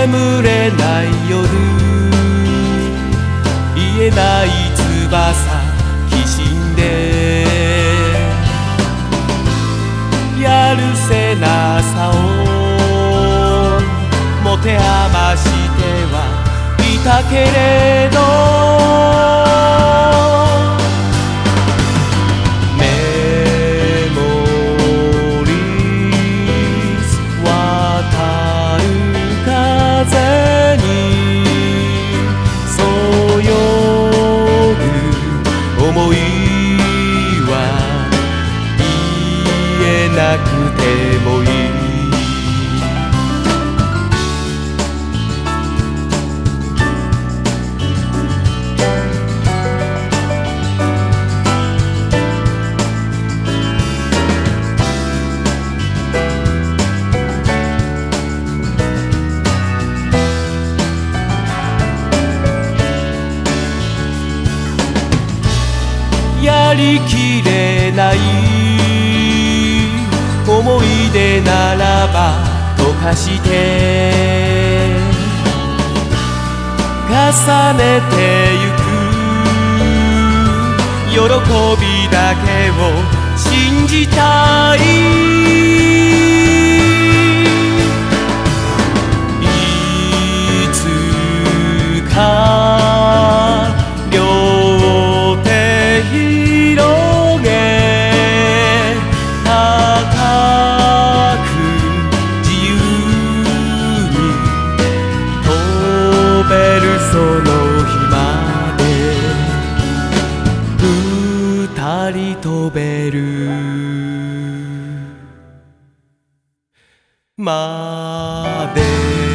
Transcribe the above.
眠れない夜、言えない翼きしんで、やるせなさを持て余してはいたけれど、メモリーズ渡る風にそよぐ想いは言えなくてもいい。やりきれない思い出ならば溶かして重ねてゆく喜びだけを信じたい。いつか両手広げ高く自由に飛べるその日まで二人飛べるまで